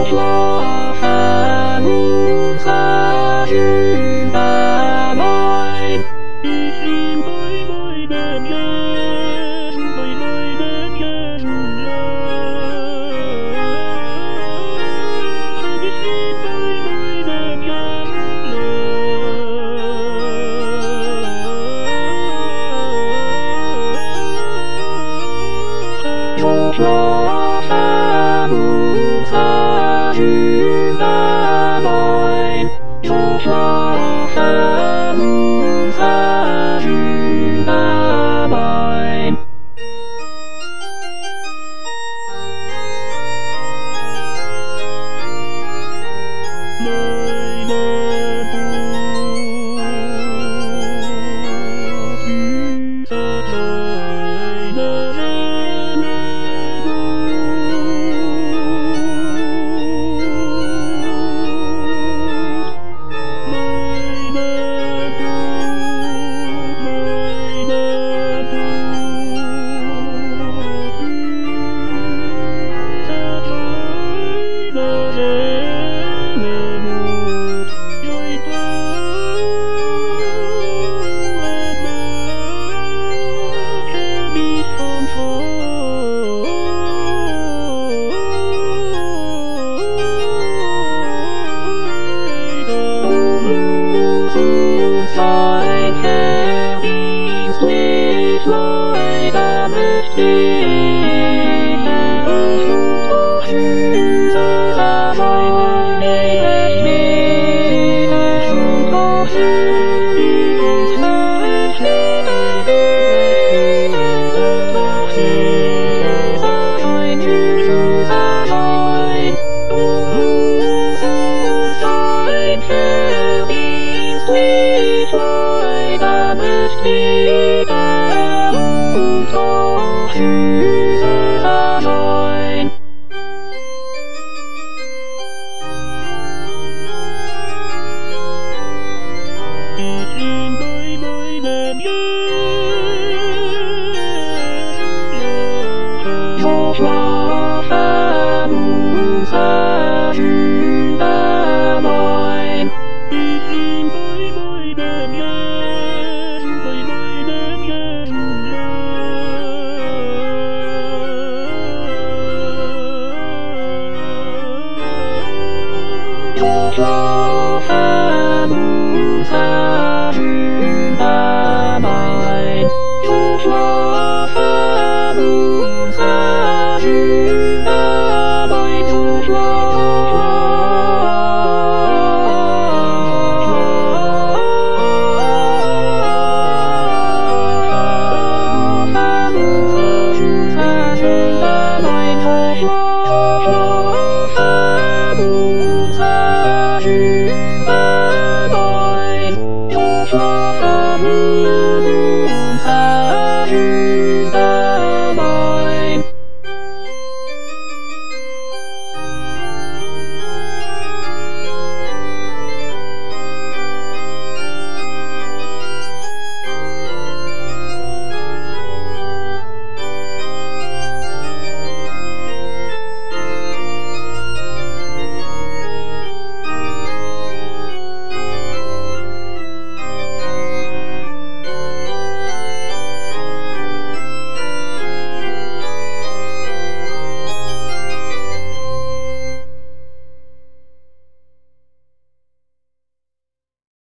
schlafen unsere Schüler ein. Ich bin bei meinem Jesus, bei meinem Jesus ich bin bei meinem Jesus so schlafen unsere Schüler ein. So schlafen unsere Schüler ein. Meine Brut, süße kleine sein Herr ist nicht leider bestehen. Doch süßer sein Leben nicht, doch süß sein Leben doch süßer sein, süßer sein. Sein Herr ist nicht leider bestehen.